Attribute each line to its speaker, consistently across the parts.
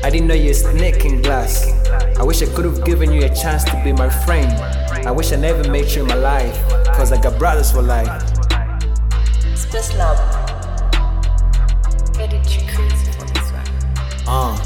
Speaker 1: I didn't know you're a snake in glass. I wish I could have given you a chance to be my friend. I wish I never met you in my life, cause I got brothers for life.
Speaker 2: Space Lab. Get it crazy for this one.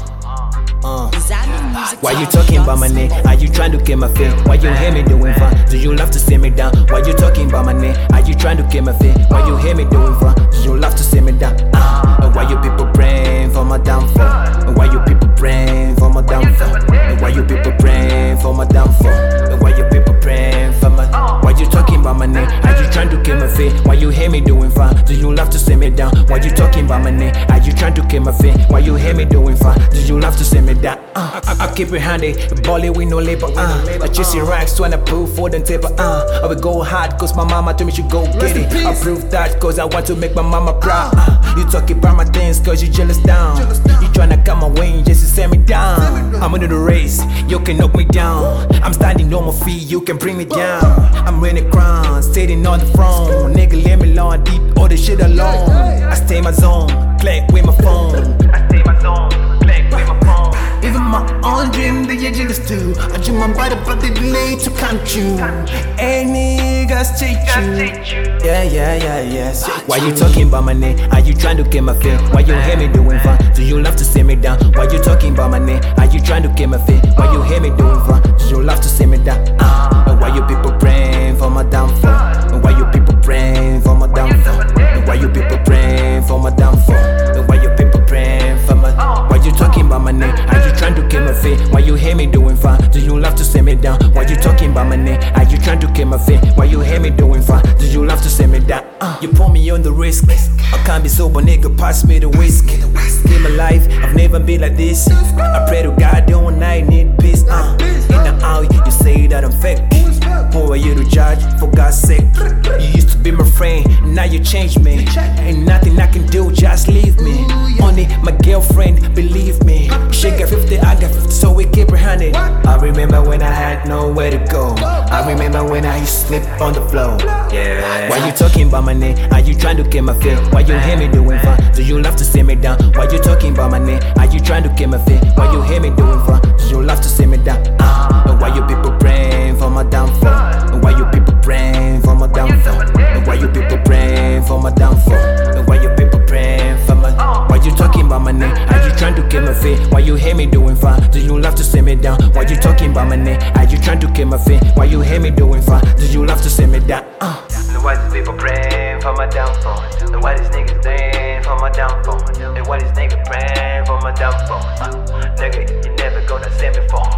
Speaker 1: Why you talking about my name? Are you trying to get my fame? Why you hear me doing fun? Do you love to see me down? Why you talking about my name? Are you trying to get my fame? Why you hear me doing fun? Do you love to see me down? And why you people praying for my downfall? And why you people praying for my downfall? And why you people praying for my downfall? And why you people praying for my? Why you talking about my name? Are you trying to get my fame? Why you hear me doing fun? Do you love to see me down? Why you talking about my name? Are you trying to get my fame? Why you hear me doing fun? Do you love to see me down? I keep it handy, ball it with no labor. I chase your racks when I pull for the taper. I will go hard cause my mama told me she go get it. I prove that cause I want to make my mama proud. You talking about my things cause you jealous down. You tryna come my way just to send me down. I'm into the race, you can knock me down. I'm standing on my feet, you can bring me down. I'm winning crown, sitting on the throne. Nigga let me long deep, all this shit alone. I stay in my zone, click with my phone. I stay in my zone, click with my phone.
Speaker 3: Even my own dream, the edge is too. I dream about it, but they delay to come true. Hey niggas cheat you. Yeah.
Speaker 1: Why you talking about my name? Are you trying to get my fame? Why you hear me doing fun? Do you love to see me down? Why you talking about my name? Are you trying to get my fame? Why you hear me doing fun? Do you love to see me down? And why you people praying for my downfall? And why you people praying for my downfall? And why you people praying for my downfall? And why you people praying for my? Why you talking about my name? Are you trying to get my fame? Why you hear me doing fun? Do you love to see me down? Why you talking about my name? Are you trying to get my fame? Why you hear me doing fun? Do you love to see me down? You put me on the risk. I can't be sober, nigga, pass me the whiskey. In my life, I've never been like this. I pray to God, don't I need peace. In and out, you say that I'm fake. Who are you to judge, for God's sake? You used to be my friend, now you changed me. Ain't nothing I can do, just leave me. Only my girlfriend, believe me. She got 50, I got 50, so we keep her handed. I remember when I had nowhere to go. I remember when I used to sleep on the floor. Yeah. Why you talking about my name? Are you trying to get my fame? Why you hear me doing fun? Do you love to see me down? Why you talking about my name? Are you trying to get my fame? Why you hear me doing fun? Do you love to see me down? And why you people praying for my downfall? And why you people praying for my downfall? And why you people praying for my downfall? And why you people praying for my? Why you talking about my name? Are you trying to get my fame? Why you hear me doing fun? Do you love to see me down? Why you talking about my name? Are you trying to get my fame? Why you hear me doing fun? Do you love to see me down?
Speaker 4: And why these people praying for my downfall? And why these niggas praying for my downfall? And why these niggas praying for my downfall? Nigga, you never gonna send me for.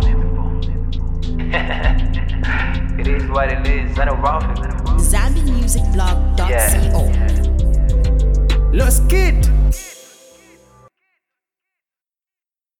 Speaker 4: It is what it is, I don't rock it.
Speaker 2: ZambianMusicBlog.co.
Speaker 1: Los Kid.